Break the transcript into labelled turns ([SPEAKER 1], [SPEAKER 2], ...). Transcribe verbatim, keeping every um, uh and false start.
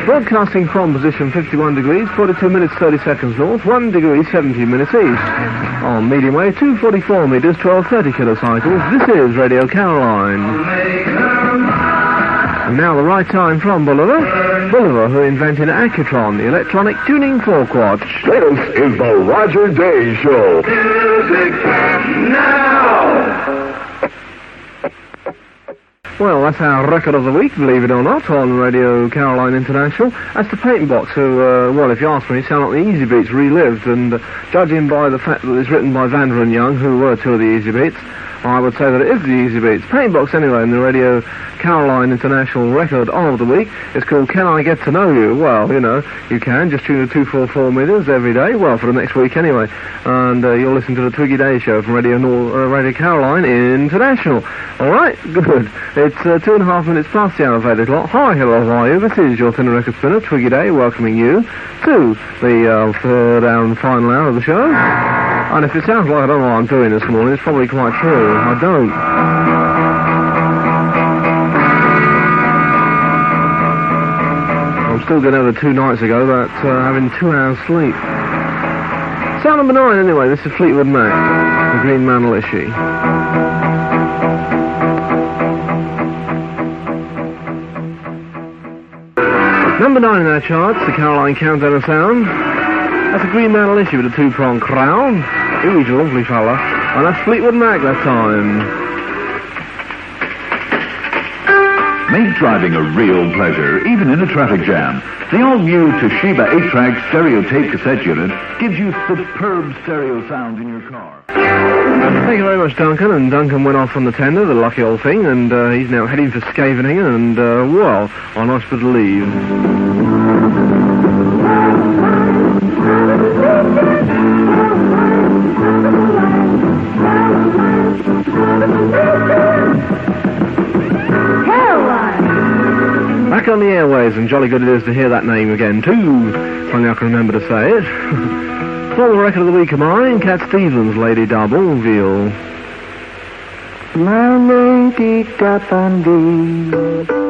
[SPEAKER 1] Broadcasting from position fifty-one degrees, forty-two minutes, thirty seconds north, one degree, seventeen minutes east. On medium wave, two forty-four meters, twelve thirty kilocycles, this is Radio Caroline. And now the right time from Bolivar. Bolivar, who invented Accutron, the electronic tuning fork watch.
[SPEAKER 2] This is the Roger Day Show. Music now!
[SPEAKER 1] Well, that's our record of the week, believe it or not, on Radio Caroline International. That's the Patent Box, who, uh, well, if you ask me, sound like the Easy Beats relived, and uh, judging by the fact that it's written by Vander and Young, who were two of the Easy Beats, I would say that it is the Easy Beats. Patent Box, anyway, in the Radio Caroline International record of the week. It's called Can I Get to Know You? Well, you know, you can. Just tune to two forty-four meters every day. Well, for the next week anyway. And uh, you'll listen to the Twiggy Day Show from Radio Nor- uh, Radio Caroline International. All right, good. It's uh, two and a half minutes past the hour of eight o'clock. Hi, hello, how are you? This is your thin record spinner, Twiggy Day, welcoming you to the uh, third hour and final hour of the show. And if it sounds like I don't know what I'm doing this morning, it's probably quite true. I don't. I'm still getting over two nights ago that uh, having two hours sleep. Sound number nine, anyway. This is Fleetwood Mac, the Green Manalishi. Number nine in our charts, the Caroline Countdown of Sound. That's a Green Manalishi with a two-pronged crown. Ooh, he's a lovely fella. And that's Fleetwood Mac that time.
[SPEAKER 3] Make driving a real pleasure, even in a traffic jam. The all-new Toshiba eight track stereo tape cassette unit gives you superb stereo sound in your car.
[SPEAKER 1] Thank you very much, Duncan. And Duncan went off on the tender, the lucky old thing, and uh, he's now heading for Scavening, and, uh, well, on hospital leave. Back on the airways, and jolly good it is to hear that name again, too. If only I can remember to say it. For the record of the week of mine, Cat Stevens, Lady D'Urberville.
[SPEAKER 4] My lady D'Urberville,